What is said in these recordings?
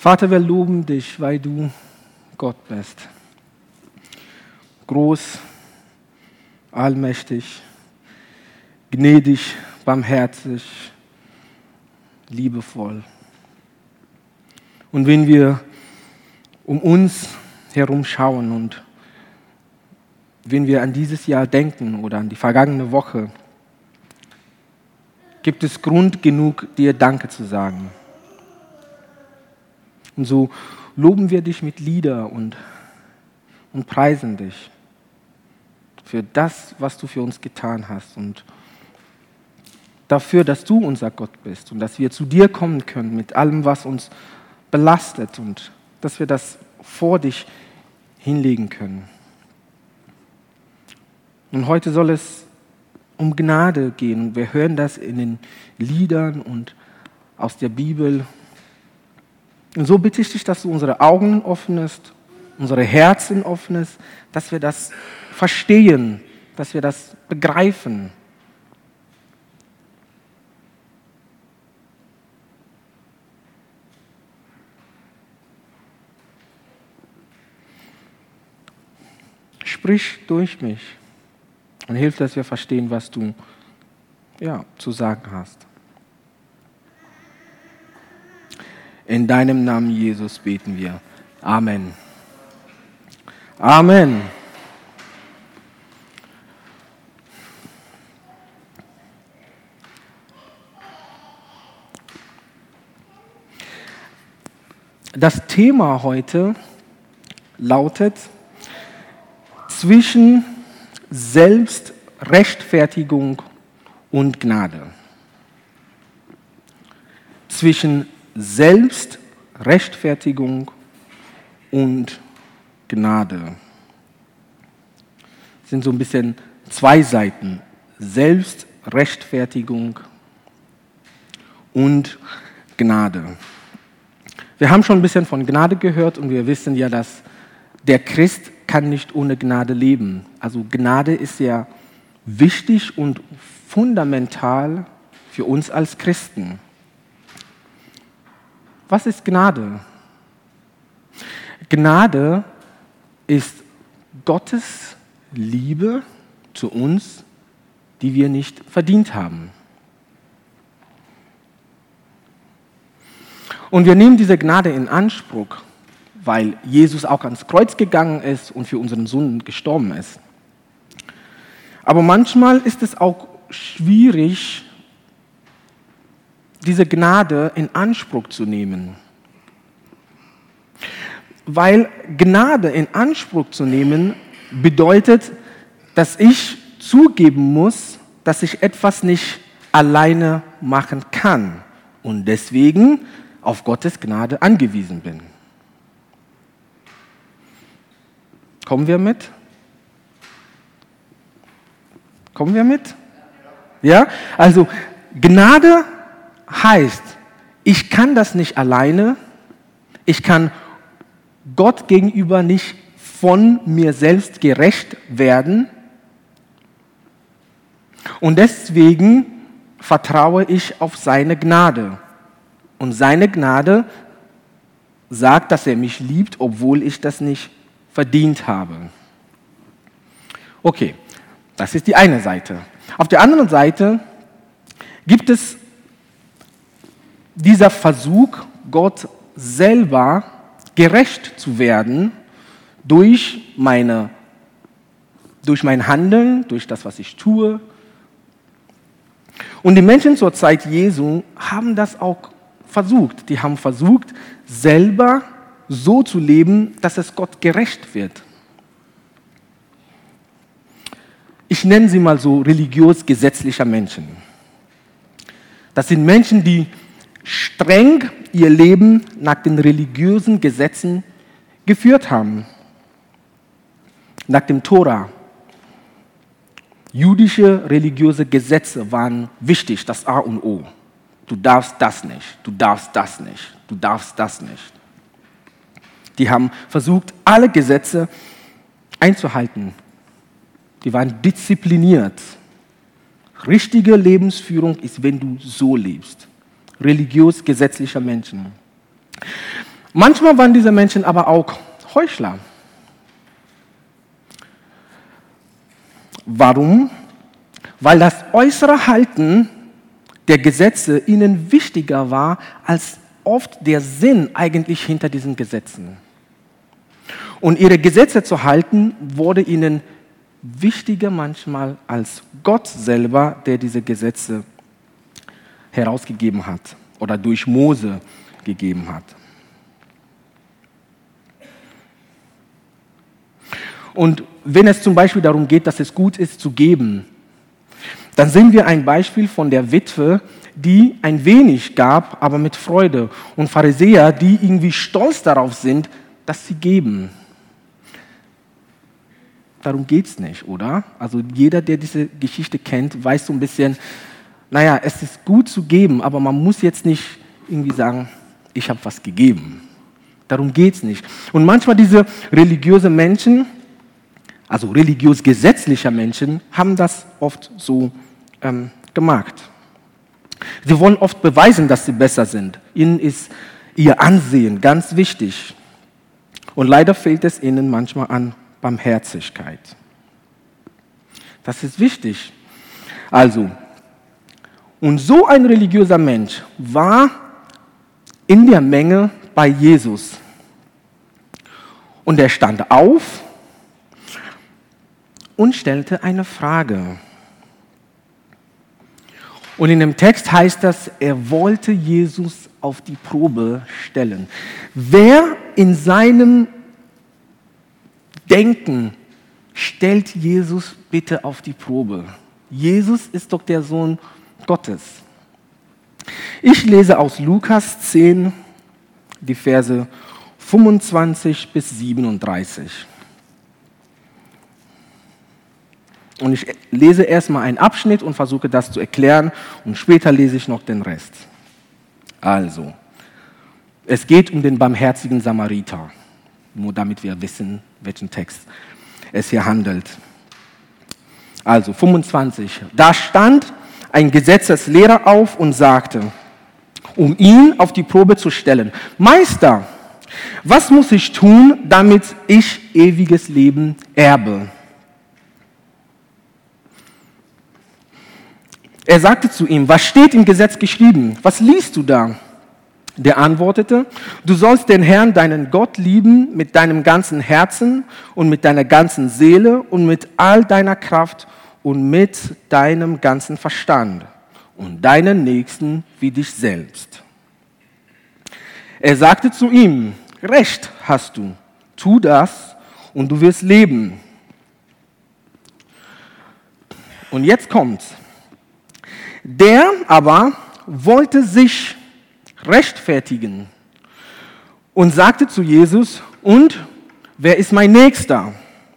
Vater, wir loben dich, weil du Gott bist. Groß, allmächtig, gnädig, barmherzig, liebevoll. Und wenn wir um uns herum schauen und wenn wir an dieses Jahr denken oder an die vergangene Woche, gibt es Grund genug, dir Danke zu sagen. Und so loben wir dich mit Lieder und preisen dich für das, was du für uns getan hast und dafür, dass du unser Gott bist und dass wir zu dir kommen können mit allem, was uns belastet und dass wir das vor dich hinlegen können. Und heute soll es um Gnade gehen. Wir hören das in den Liedern und aus der Bibel. Und so bitte ich dich, dass du unsere Augen öffnest, unsere Herzen öffnest, dass wir das verstehen, dass wir das begreifen. Sprich durch mich und hilf, dass wir verstehen, was du zu sagen hast. In deinem Namen, Jesus, beten wir. Amen. Amen. Das Thema heute lautet zwischen Selbstrechtfertigung und Gnade. Zwischen Selbstrechtfertigung und Gnade. Das sind so ein bisschen zwei Seiten. Selbstrechtfertigung und Gnade. Wir haben schon ein bisschen von Gnade gehört und wir wissen ja, dass der Christ kann nicht ohne Gnade leben. Also Gnade ist ja wichtig und fundamental für uns als Christen. Was ist Gnade? Gnade ist Gottes Liebe zu uns, die wir nicht verdient haben. Und wir nehmen diese Gnade in Anspruch, weil Jesus auch ans Kreuz gegangen ist und für unseren Sünden gestorben ist. Aber manchmal ist es auch schwierig, diese Gnade in Anspruch zu nehmen. Weil Gnade in Anspruch zu nehmen bedeutet, dass ich zugeben muss, dass ich etwas nicht alleine machen kann und deswegen auf Gottes Gnade angewiesen bin. Kommen wir mit? Kommen wir mit? Ja? Also Gnade heißt, ich kann das nicht alleine, ich kann Gott gegenüber nicht von mir selbst gerecht werden und deswegen vertraue ich auf seine Gnade. Und seine Gnade sagt, dass er mich liebt, obwohl ich das nicht verdient habe. Okay, das ist die eine Seite. Auf der anderen Seite gibt es dieser Versuch, Gott selber gerecht zu werden durch mein Handeln, durch das, was ich tue. Und die Menschen zur Zeit Jesu haben das auch versucht. Die haben versucht, selber so zu leben, dass es Gott gerecht wird. Ich nenne sie mal so religiös-gesetzlicher Menschen. Das sind Menschen, die streng ihr Leben nach den religiösen Gesetzen geführt haben. Nach dem Tora. Jüdische religiöse Gesetze waren wichtig, das A und O. Du darfst das nicht, du darfst das nicht, du darfst das nicht. Die haben versucht, alle Gesetze einzuhalten. Die waren diszipliniert. Richtige Lebensführung ist, wenn du so lebst. Religiös-gesetzlicher Menschen. Manchmal waren diese Menschen aber auch Heuchler. Warum? Weil das äußere Halten der Gesetze ihnen wichtiger war als oft der Sinn eigentlich hinter diesen Gesetzen. Und ihre Gesetze zu halten, wurde ihnen wichtiger manchmal als Gott selber, der diese Gesetze herausgegeben hat oder durch Mose gegeben hat. Und wenn es zum Beispiel darum geht, dass es gut ist zu geben, dann sehen wir ein Beispiel von der Witwe, die ein wenig gab, aber mit Freude. Und Pharisäer, die irgendwie stolz darauf sind, dass sie geben. Darum geht es nicht, oder? Also jeder, der diese Geschichte kennt, weiß so ein bisschen, naja, es ist gut zu geben, aber man muss jetzt nicht irgendwie sagen, ich habe was gegeben. Darum geht es nicht. Und manchmal diese religiösen Menschen, also religiös-gesetzliche Menschen, haben das oft so gemacht. Sie wollen oft beweisen, dass sie besser sind. Ihnen ist ihr Ansehen ganz wichtig. Und leider fehlt es ihnen manchmal an Barmherzigkeit. Das ist wichtig. Also, und so ein religiöser Mensch war in der Menge bei Jesus. Und er stand auf und stellte eine Frage. Und in dem Text heißt das, er wollte Jesus auf die Probe stellen. Wer in seinem Denken stellt Jesus bitte auf die Probe? Jesus ist doch der Sohn Gottes. Ich lese aus Lukas 10 die Verse 25 bis 37. Und ich lese erstmal einen Abschnitt und versuche das zu erklären und später lese ich noch den Rest. Also, es geht um den barmherzigen Samariter, nur damit wir wissen, welchen Text es hier handelt. Also, 25. Da stand ein Gesetzeslehrer auf und sagte, um ihn auf die Probe zu stellen, Meister, was muss ich tun, damit ich ewiges Leben erbe? Er sagte zu ihm, was steht im Gesetz geschrieben? Was liest du da? Der antwortete, du sollst den Herrn, deinen Gott, lieben mit deinem ganzen Herzen und mit deiner ganzen Seele und mit all deiner Kraft und mit deinem ganzen Verstand und deinen Nächsten wie dich selbst. Er sagte zu ihm, Recht hast du, tu das und du wirst leben. Und jetzt kommt's. Der aber wollte sich rechtfertigen und sagte zu Jesus, und wer ist mein Nächster?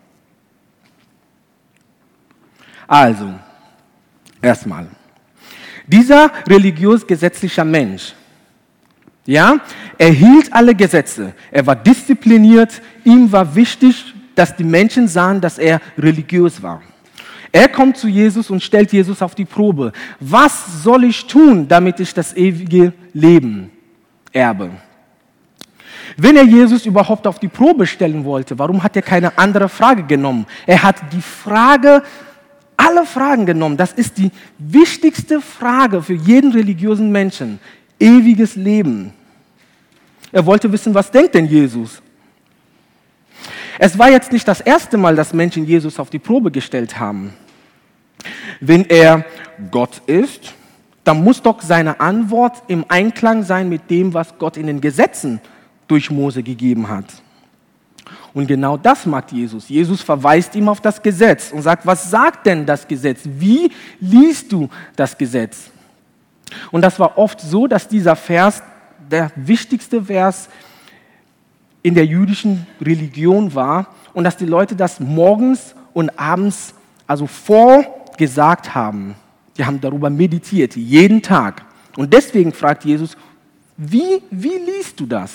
Also, erstmal, dieser religiös-gesetzliche Mensch, ja, er hielt alle Gesetze, er war diszipliniert, ihm war wichtig, dass die Menschen sahen, dass er religiös war. Er kommt zu Jesus und stellt Jesus auf die Probe. Was soll ich tun, damit ich das ewige Leben erbe? Wenn er Jesus überhaupt auf die Probe stellen wollte, warum hat er keine andere Frage genommen? Er hat alle Fragen genommen. Das ist die wichtigste Frage für jeden religiösen Menschen. Ewiges Leben. Er wollte wissen, was denkt denn Jesus? Es war jetzt nicht das erste Mal, dass Menschen Jesus auf die Probe gestellt haben. Wenn er Gott ist, dann muss doch seine Antwort im Einklang sein mit dem, was Gott in den Gesetzen durch Mose gegeben hat. Und genau das macht Jesus. Jesus verweist ihm auf das Gesetz und sagt, was sagt denn das Gesetz? Wie liest du das Gesetz? Und das war oft so, dass dieser Vers der wichtigste Vers in der jüdischen Religion war und dass die Leute das morgens und abends also vorgesagt haben. Die haben darüber meditiert, jeden Tag. Und deswegen fragt Jesus, wie liest du das?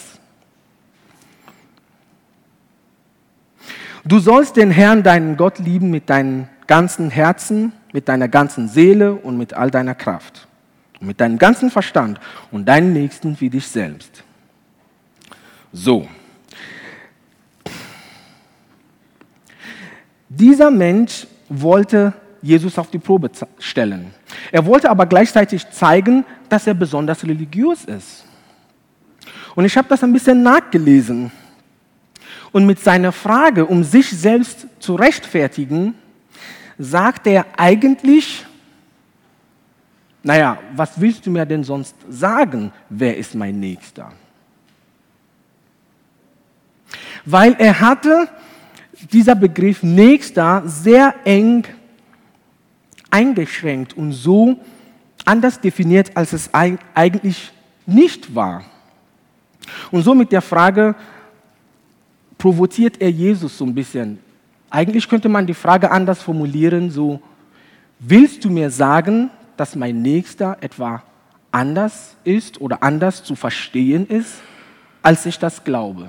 Du sollst den Herrn, deinen Gott, lieben mit deinem ganzen Herzen, mit deiner ganzen Seele und mit all deiner Kraft. Und mit deinem ganzen Verstand und deinen Nächsten wie dich selbst. So. Dieser Mensch wollte Jesus auf die Probe stellen. Er wollte aber gleichzeitig zeigen, dass er besonders religiös ist. Und ich habe das ein bisschen nachgelesen. Und mit seiner Frage, um sich selbst zu rechtfertigen, sagt er eigentlich, naja, was willst du mir denn sonst sagen, wer ist mein Nächster? Weil er hatte dieser Begriff Nächster sehr eng eingeschränkt und so anders definiert, als es eigentlich nicht war. Und so mit der Frage provoziert er Jesus so ein bisschen. Eigentlich könnte man die Frage anders formulieren, so, willst du mir sagen, dass mein Nächster etwa anders ist oder anders zu verstehen ist, als ich das glaube?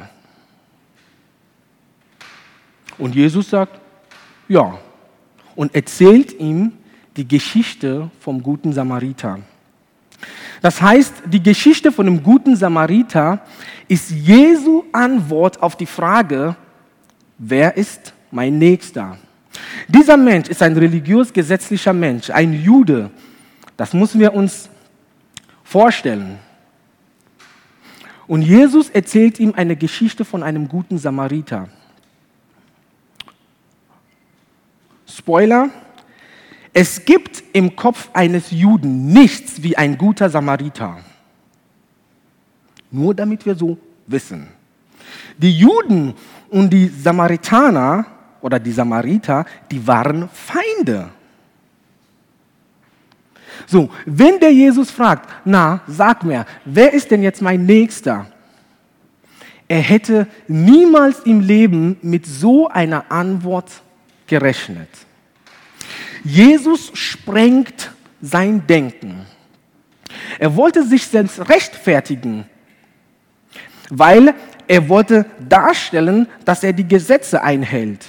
Und Jesus sagt, ja, und erzählt ihm die Geschichte vom guten Samariter. Das heißt, die Geschichte von dem guten Samariter ist Jesu Antwort auf die Frage, wer ist mein Nächster? Dieser Mensch ist ein religiös-gesetzlicher Mensch, ein Jude. Das müssen wir uns vorstellen. Und Jesus erzählt ihm eine Geschichte von einem guten Samariter. Spoiler, es gibt im Kopf eines Juden nichts wie ein guter Samariter. Nur damit wir so wissen. Die Juden und die Samaritaner oder die Samariter, die waren Feinde. So, wenn der Jesus fragt, na, sag mir, wer ist denn jetzt mein Nächster? Er hätte niemals im Leben mit so einer Antwort gerechnet. Jesus sprengt sein Denken. Er wollte sich selbst rechtfertigen, weil er wollte darstellen, dass er die Gesetze einhält.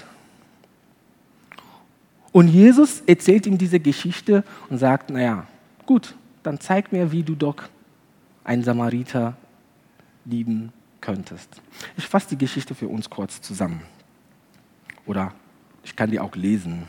Und Jesus erzählt ihm diese Geschichte und sagt, naja, gut, dann zeig mir, wie du doch einen Samariter lieben könntest. Ich fasse die Geschichte für uns kurz zusammen. Oder ich kann die auch lesen.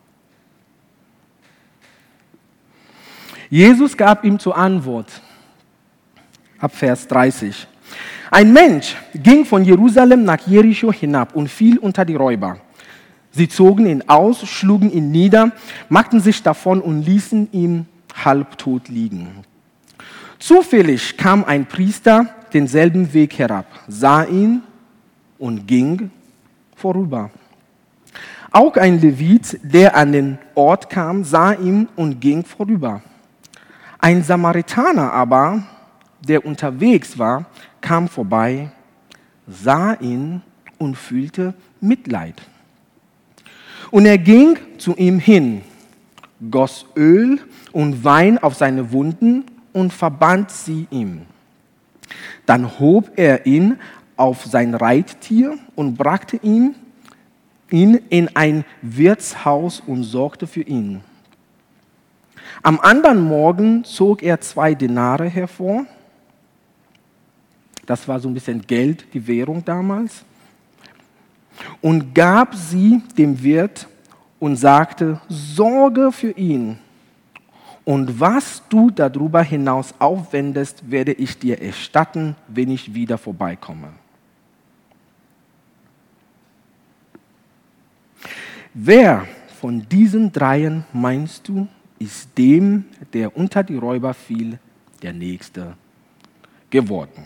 Jesus gab ihm zur Antwort, ab Vers 30. Ein Mensch ging von Jerusalem nach Jericho hinab und fiel unter die Räuber. Sie zogen ihn aus, schlugen ihn nieder, machten sich davon und ließen ihn halbtot liegen. Zufällig kam ein Priester denselben Weg herab, sah ihn und ging vorüber. Auch ein Levit, der an den Ort kam, sah ihn und ging vorüber. Ein Samaritaner aber, der unterwegs war, kam vorbei, sah ihn und fühlte Mitleid. Und er ging zu ihm hin, goss Öl und Wein auf seine Wunden und verband sie ihm. Dann hob er ihn auf sein Reittier und brachte ihn in ein Wirtshaus und sorgte für ihn. Am anderen Morgen zog er 2 Denare hervor. Das war so ein bisschen Geld, die Währung damals. Und gab sie dem Wirt und sagte, sorge für ihn. Und was du darüber hinaus aufwendest, werde ich dir erstatten, wenn ich wieder vorbeikomme. Wer von diesen dreien meinst du, ist dem, der unter die Räuber fiel, der Nächste geworden?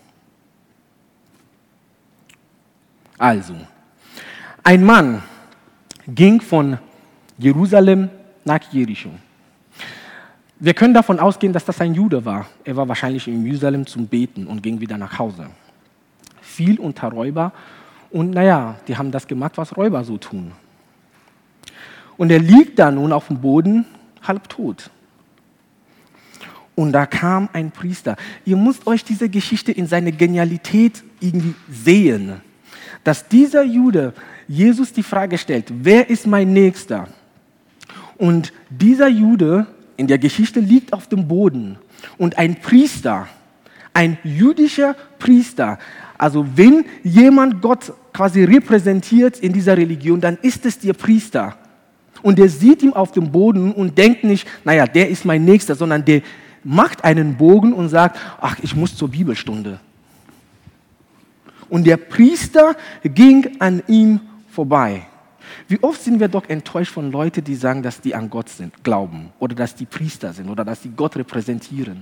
Also, ein Mann ging von Jerusalem nach Jericho. Wir können davon ausgehen, dass das ein Jude war. Er war wahrscheinlich in Jerusalem zum Beten und ging wieder nach Hause. Fiel unter Räuber und naja, die haben das gemacht, was Räuber so tun. Und er liegt da nun auf dem Boden, halbtot. Und da kam ein Priester. Ihr müsst euch diese Geschichte in seine Genialität irgendwie sehen. Dass dieser Jude Jesus die Frage stellt, wer ist mein Nächster? Und dieser Jude in der Geschichte liegt auf dem Boden. Und ein Priester, ein jüdischer Priester, Also wenn jemand Gott quasi repräsentiert in dieser Religion, dann ist es der Priester. Und der sieht ihn auf dem Boden und denkt nicht, naja, der ist mein Nächster, sondern der macht einen Bogen und sagt, ach, ich muss zur Bibelstunde. Und der Priester ging an ihm vorbei. Wie oft sind wir doch enttäuscht von Leuten, die sagen, dass die an Gott sind, glauben oder dass die Priester sind oder dass sie Gott repräsentieren.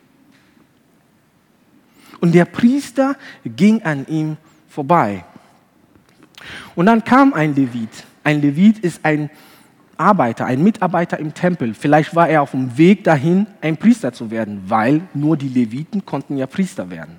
Und der Priester ging an ihm vorbei. Und dann kam ein Levit. Ein Levit ist ein Arbeiter, ein Mitarbeiter im Tempel. Vielleicht war er auf dem Weg dahin, ein Priester zu werden, weil nur die Leviten konnten ja Priester werden.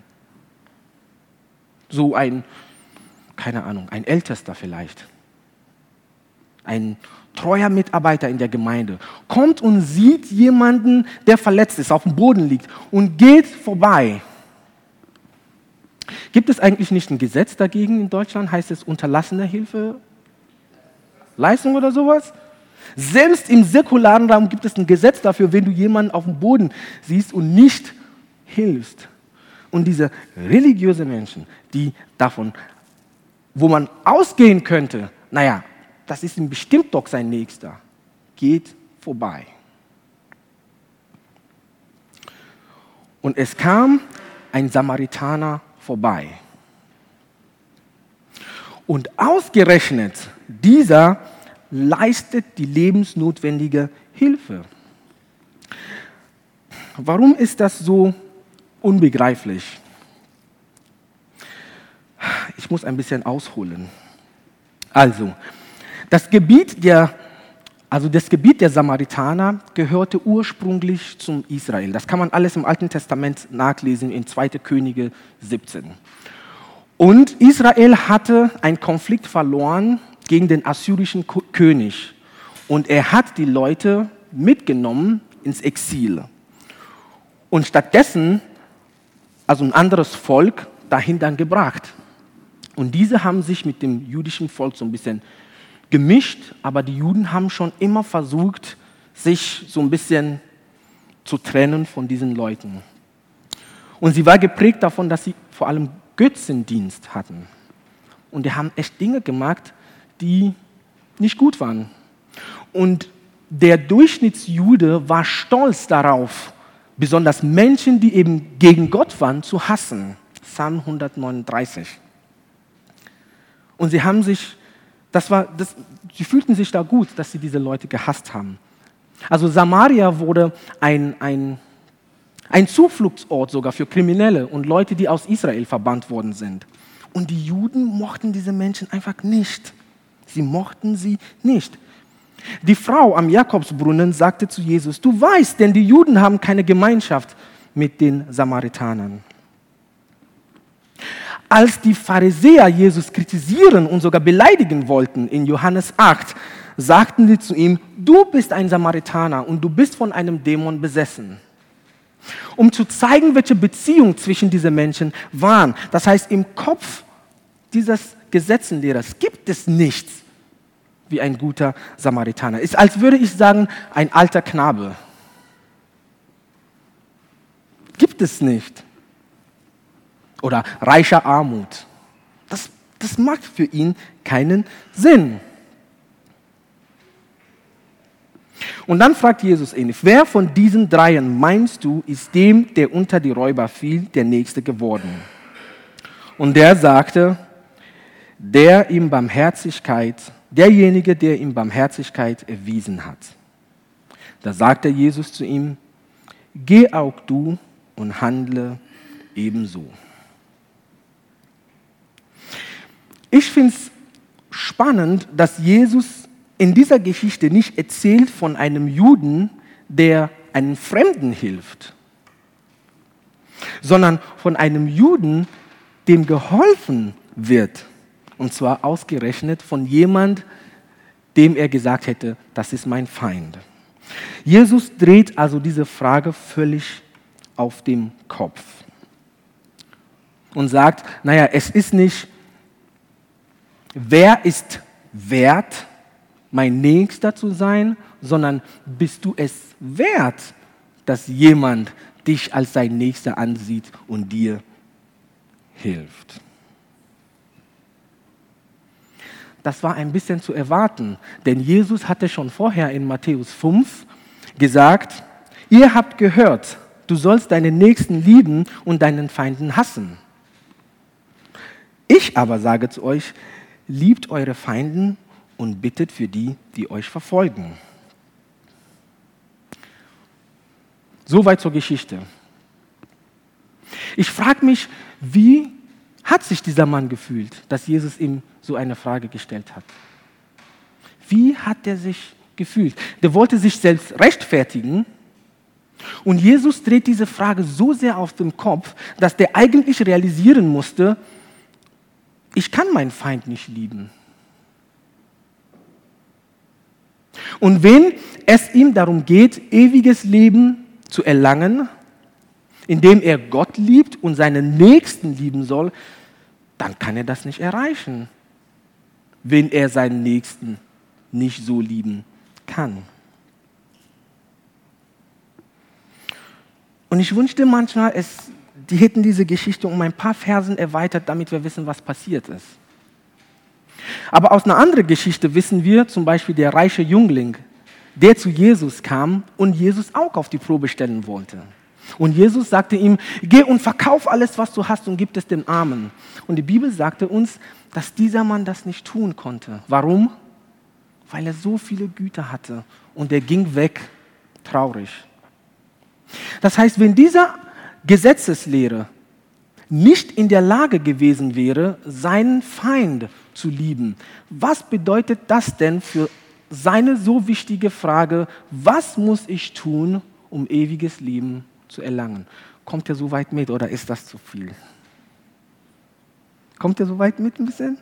So ein, keine Ahnung, ein Ältester vielleicht. Ein treuer Mitarbeiter in der Gemeinde. Kommt und sieht jemanden, der verletzt ist, auf dem Boden liegt und geht vorbei. Gibt es eigentlich nicht ein Gesetz dagegen in Deutschland? Heißt es unterlassene Hilfe? Leistung oder sowas? Selbst im säkularen Raum gibt es ein Gesetz dafür, wenn du jemanden auf dem Boden siehst und nicht hilfst. Und diese religiösen Menschen, die davon, wo man ausgehen könnte, naja, das ist ihm bestimmt doch sein Nächster, geht vorbei. Und es kam ein Samaritaner vorbei. Und ausgerechnet dieser leistet die lebensnotwendige Hilfe. Warum ist das so unbegreiflich? Ich muss ein bisschen ausholen. Also, das Gebiet der Samaritaner gehörte ursprünglich zum Israel. Das kann man alles im Alten Testament nachlesen in 2. Könige 17. Und Israel hatte einen Konflikt verloren gegen den assyrischen König. Und er hat die Leute mitgenommen ins Exil. Und stattdessen, also ein anderes Volk, dahin dann gebracht. Und diese haben sich mit dem jüdischen Volk so ein bisschen gemischt, aber die Juden haben schon immer versucht, sich so ein bisschen zu trennen von diesen Leuten. Und sie war geprägt davon, dass sie vor allem Götzendienst hatten. Und die haben echt Dinge gemacht, die nicht gut waren. Und der Durchschnittsjude war stolz darauf, besonders Menschen, die eben gegen Gott waren, zu hassen. Psalm 139. Und sie haben sich, sie fühlten sich da gut, dass sie diese Leute gehasst haben. Also Samaria wurde ein Zufluchtsort sogar für Kriminelle und Leute, die aus Israel verbannt worden sind. Und die Juden mochten diese Menschen einfach nicht. Sie mochten sie nicht. Die Frau am Jakobsbrunnen sagte zu Jesus, du weißt, denn die Juden haben keine Gemeinschaft mit den Samaritanern. Als die Pharisäer Jesus kritisieren und sogar beleidigen wollten in Johannes 8, sagten sie zu ihm, du bist ein Samaritaner und du bist von einem Dämon besessen. Um zu zeigen, welche Beziehung zwischen diesen Menschen waren. Das heißt, im Kopf dieses Gesetzenlehrers gibt es nichts wie ein guter Samaritaner. Ist, als würde ich sagen, ein alter Knabe. Gibt es nicht. Oder reicher Armut. Das macht für ihn keinen Sinn. Und dann fragt Jesus ihn, wer von diesen dreien meinst du, ist dem, der unter die Räuber fiel, der Nächste geworden? Und der sagte, derjenige, der ihm Barmherzigkeit erwiesen hat. Da sagte Jesus zu ihm, geh auch du und handle ebenso. Ich finde es spannend, dass Jesus in dieser Geschichte nicht erzählt von einem Juden, der einem Fremden hilft, sondern von einem Juden, dem geholfen wird. Und zwar ausgerechnet von jemand, dem er gesagt hätte, das ist mein Feind. Jesus dreht also diese Frage völlig auf den Kopf und sagt, naja, es ist nicht, wer ist wert, mein Nächster zu sein, sondern bist du es wert, dass jemand dich als sein Nächster ansieht und dir hilft. Das war ein bisschen zu erwarten, denn Jesus hatte schon vorher in Matthäus 5 gesagt, ihr habt gehört, du sollst deinen Nächsten lieben und deinen Feinden hassen. Ich aber sage zu euch, liebt eure Feinden und bittet für die, die euch verfolgen. Soweit zur Geschichte. Ich frage mich, wie hat sich dieser Mann gefühlt, dass Jesus ihm so eine Frage gestellt hat? Wie hat er sich gefühlt? Der wollte sich selbst rechtfertigen und Jesus dreht diese Frage so sehr auf den Kopf, dass der eigentlich realisieren musste, ich kann meinen Feind nicht lieben. Und wenn es ihm darum geht, ewiges Leben zu erlangen, indem er Gott liebt und seinen Nächsten lieben soll, dann kann er das nicht erreichen, wenn er seinen Nächsten nicht so lieben kann. Und ich wünschte manchmal, die hätten diese Geschichte um ein paar Versen erweitert, damit wir wissen, was passiert ist. Aber aus einer anderen Geschichte wissen wir, zum Beispiel der reiche Jüngling, der zu Jesus kam und Jesus auch auf die Probe stellen wollte. Und Jesus sagte ihm, geh und verkauf alles, was du hast und gib es den Armen. Und die Bibel sagte uns, dass dieser Mann das nicht tun konnte. Warum? Weil er so viele Güter hatte und er ging weg, traurig. Das heißt, wenn dieser Gesetzeslehrer nicht in der Lage gewesen wäre, seinen Feind zu lieben, was bedeutet das denn für seine so wichtige Frage, was muss ich tun, um ewiges Leben zu erlangen? Kommt ihr so weit mit oder ist das zu viel? Kommt ihr so weit mit ein bisschen?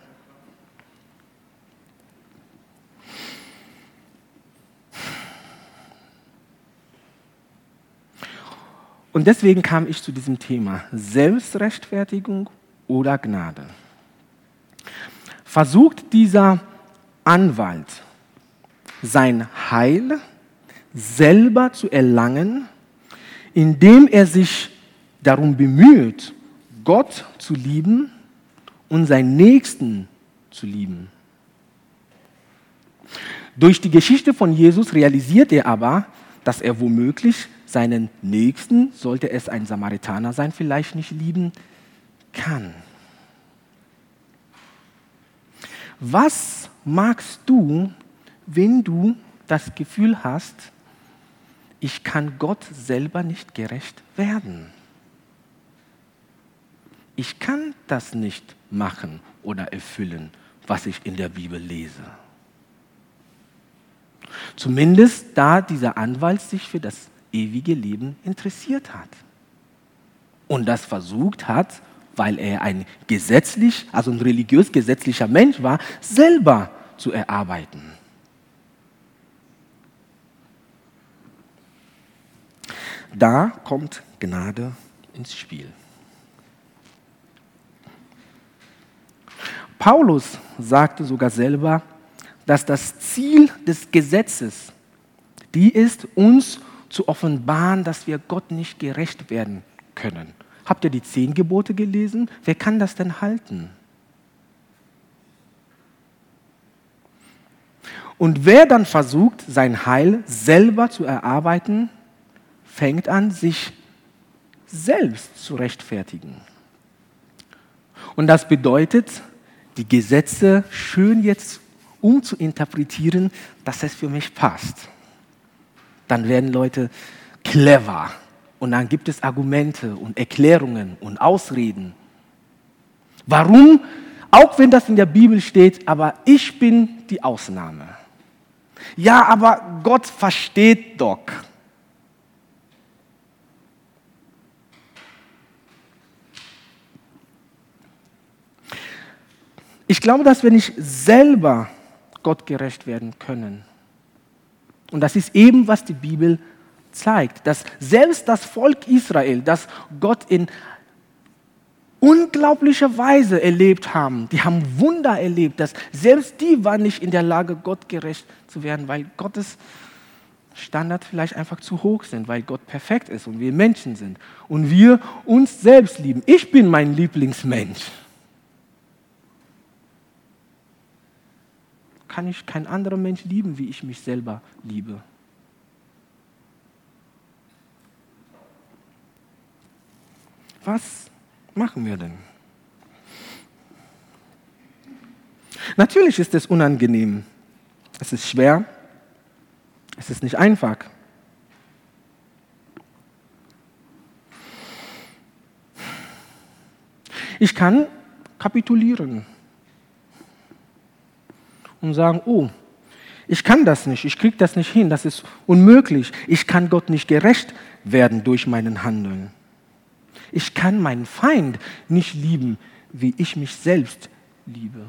Und deswegen kam ich zu diesem Thema, Selbstrechtfertigung oder Gnade. Versucht dieser Anwalt, sein Heil selber zu erlangen, indem er sich darum bemüht, Gott zu lieben und seinen Nächsten zu lieben. Durch die Geschichte von Jesus realisiert er aber, dass er womöglich seinen Nächsten, sollte es ein Samaritaner sein, vielleicht nicht lieben kann. Was magst du, wenn du das Gefühl hast, ich kann Gott selber nicht gerecht werden? Ich kann das nicht machen oder erfüllen, was ich in der Bibel lese. Zumindest da dieser Anwalt sich für das ewige Leben interessiert hat und das versucht hat, weil er ein religiös-gesetzlicher Mensch war, selber zu erarbeiten. Da kommt Gnade ins Spiel. Paulus sagte sogar selber, dass das Ziel des Gesetzes die ist, uns zu offenbaren, dass wir Gott nicht gerecht werden können. Habt ihr die 10 Gebote gelesen? Wer kann das denn halten? Und wer dann versucht, sein Heil selber zu erarbeiten, fängt an, sich selbst zu rechtfertigen. Und das bedeutet, die Gesetze schön jetzt umzuinterpretieren, dass es für mich passt. Dann werden Leute clever und dann gibt es Argumente und Erklärungen und Ausreden. Warum? Auch wenn das in der Bibel steht, aber ich bin die Ausnahme. Ja, aber Gott versteht doch. Ich glaube, dass wir nicht selber Gott gerecht werden können. Und das ist eben, was die Bibel zeigt, dass selbst das Volk Israel, das Gott in unglaublicher Weise erlebt haben, die haben Wunder erlebt, dass selbst die waren nicht in der Lage, Gott gerecht zu werden, weil Gottes Standards vielleicht einfach zu hoch sind, weil Gott perfekt ist und wir Menschen sind und wir uns selbst lieben. Ich bin mein Lieblingsmensch. Kann ich kein anderer Mensch lieben, wie ich mich selber liebe? Was machen wir denn? Natürlich ist es unangenehm. Es ist schwer. Es ist nicht einfach. Ich kann kapitulieren und sagen, oh, ich kann das nicht, ich kriege das nicht hin, das ist unmöglich. Ich kann Gott nicht gerecht werden durch meinen Handeln. Ich kann meinen Feind nicht lieben, wie ich mich selbst liebe.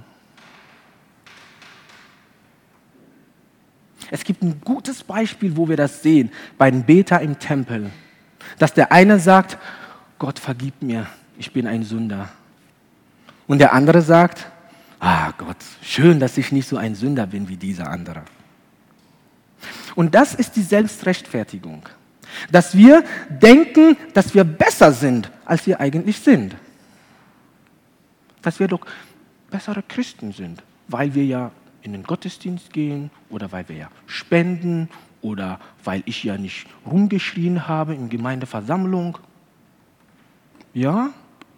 Es gibt ein gutes Beispiel, wo wir das sehen, bei den Beter im Tempel. Dass der eine sagt, Gott vergib mir, ich bin ein Sünder. Und der andere sagt, Gott, schön, dass ich nicht so ein Sünder bin wie dieser andere. Und das ist die Selbstrechtfertigung. Dass wir denken, dass wir besser sind, als wir eigentlich sind. Dass wir doch bessere Christen sind, weil wir ja in den Gottesdienst gehen oder weil wir ja spenden oder weil ich ja nicht rumgeschrien habe in Gemeindeversammlung. Ja?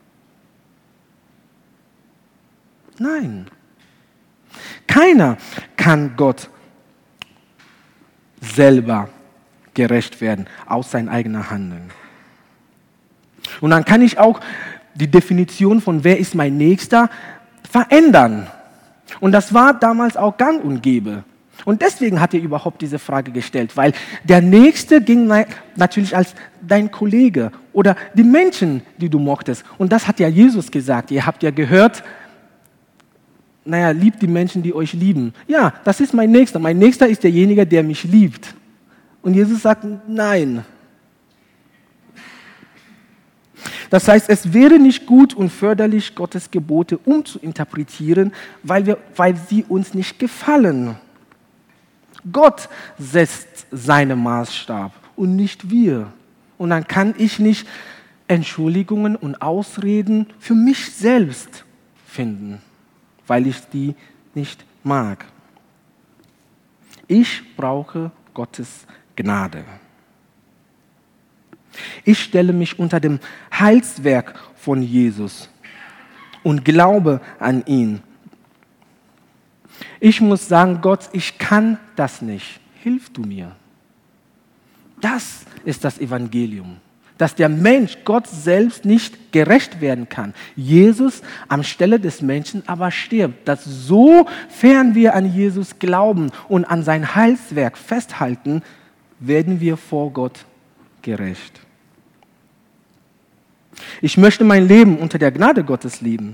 Nein. Keiner kann Gott selber gerecht werden, aus sein eigener Handeln. Und dann kann ich auch die Definition von wer ist mein Nächster verändern. Und das war damals auch gang und gäbe. Und deswegen hat er überhaupt diese Frage gestellt, weil der Nächste ging natürlich als dein Kollege oder die Menschen, die du mochtest. Und das hat ja Jesus gesagt. Ihr habt ja gehört, liebt die Menschen, die euch lieben. Ja, das ist mein Nächster. Mein Nächster ist derjenige, der mich liebt. Und Jesus sagt, nein. Das heißt, es wäre nicht gut und förderlich, Gottes Gebote umzuinterpretieren, weil sie uns nicht gefallen. Gott setzt seinen Maßstab und nicht wir. Und dann kann ich nicht Entschuldigungen und Ausreden für mich selbst finden, weil ich die nicht mag. Ich brauche Gottes Gnade. Ich stelle mich unter dem Heilswerk von Jesus und glaube an ihn. Ich muss sagen, Gott, ich kann das nicht. Hilf du mir. Das ist das Evangelium, dass der Mensch Gott selbst nicht gerecht werden kann. Jesus anstelle des Menschen aber stirbt. Dass sofern wir an Jesus glauben und an sein Heilswerk festhalten, werden wir vor Gott gerecht. Ich möchte mein Leben unter der Gnade Gottes leben.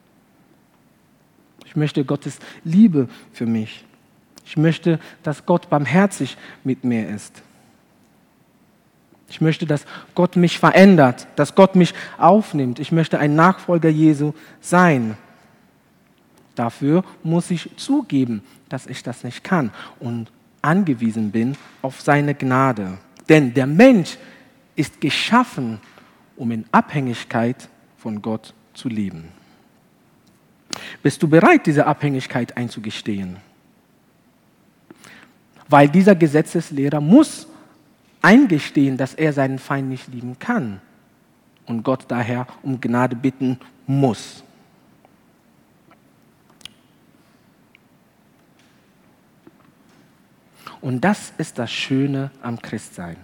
Ich möchte Gottes Liebe für mich. Ich möchte, dass Gott barmherzig mit mir ist. Ich möchte, dass Gott mich verändert, dass Gott mich aufnimmt. Ich möchte ein Nachfolger Jesu sein. Dafür muss ich zugeben, dass ich das nicht kann und angewiesen bin auf seine Gnade. Denn der Mensch ist geschaffen, um in Abhängigkeit von Gott zu leben. Bist du bereit, diese Abhängigkeit einzugestehen? Weil dieser Gesetzeslehrer muss eingestehen, dass er seinen Feind nicht lieben kann und Gott daher um Gnade bitten muss. Und das ist das Schöne am Christsein.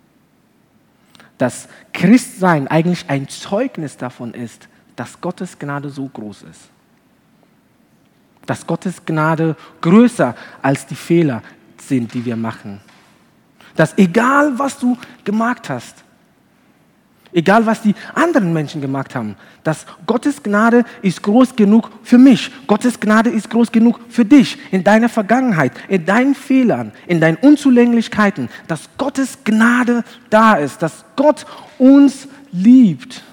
Dass Christsein eigentlich ein Zeugnis davon ist, dass Gottes Gnade so groß ist. Dass Gottes Gnade größer als die Fehler sind, die wir machen. Dass egal, was du gemacht hast, egal, was die anderen Menschen gemacht haben, dass Gottes Gnade ist groß genug für mich. Gottes Gnade ist groß genug für dich, in deiner Vergangenheit, in deinen Fehlern, in deinen Unzulänglichkeiten, dass Gottes Gnade da ist, dass Gott uns liebt.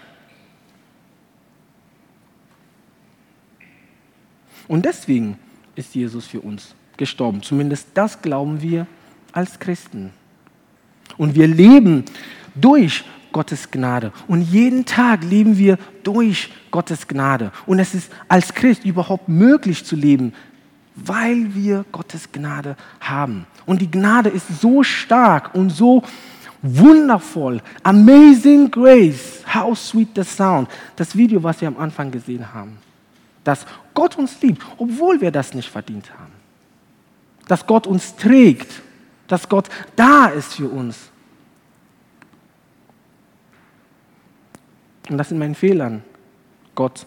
Und deswegen ist Jesus für uns gestorben. Zumindest das glauben wir als Christen. Und wir leben durch Gottes Gnade. Und jeden Tag leben wir durch Gottes Gnade. Und es ist als Christ überhaupt möglich zu leben, weil wir Gottes Gnade haben. Und die Gnade ist so stark und so wundervoll. Amazing Grace, how sweet the sound. Das Video, was wir am Anfang gesehen haben. Dass Gott uns liebt, obwohl wir das nicht verdient haben. Dass Gott uns trägt. Dass Gott da ist für uns. Und das in meinen Fehlern Gott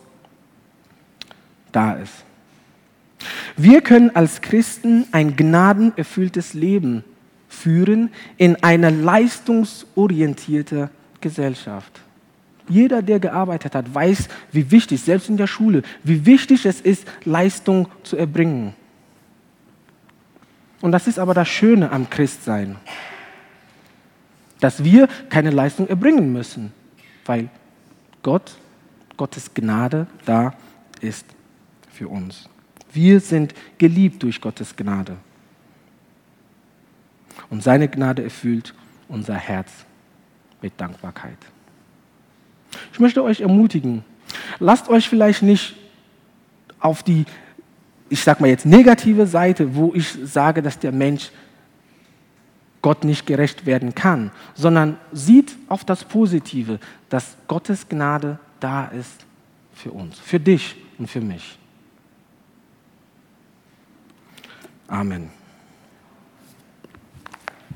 da ist. Wir können als Christen ein gnadenerfülltes Leben führen in einer leistungsorientierten Gesellschaft. Jeder, der gearbeitet hat, weiß, wie wichtig, selbst in der Schule, wie wichtig es ist, Leistung zu erbringen. Und das ist aber das Schöne am Christsein, dass wir keine Leistung erbringen müssen, weil Gottes Gnade da ist für uns. Wir sind geliebt durch Gottes Gnade. Und seine Gnade erfüllt unser Herz mit Dankbarkeit. Ich möchte euch ermutigen, lasst euch vielleicht nicht auf die, ich sag mal jetzt, negative Seite, wo ich sage, dass der Mensch Gott nicht gerecht werden kann, sondern sieht auf das Positive, dass Gottes Gnade da ist für uns, für dich und für mich. Amen.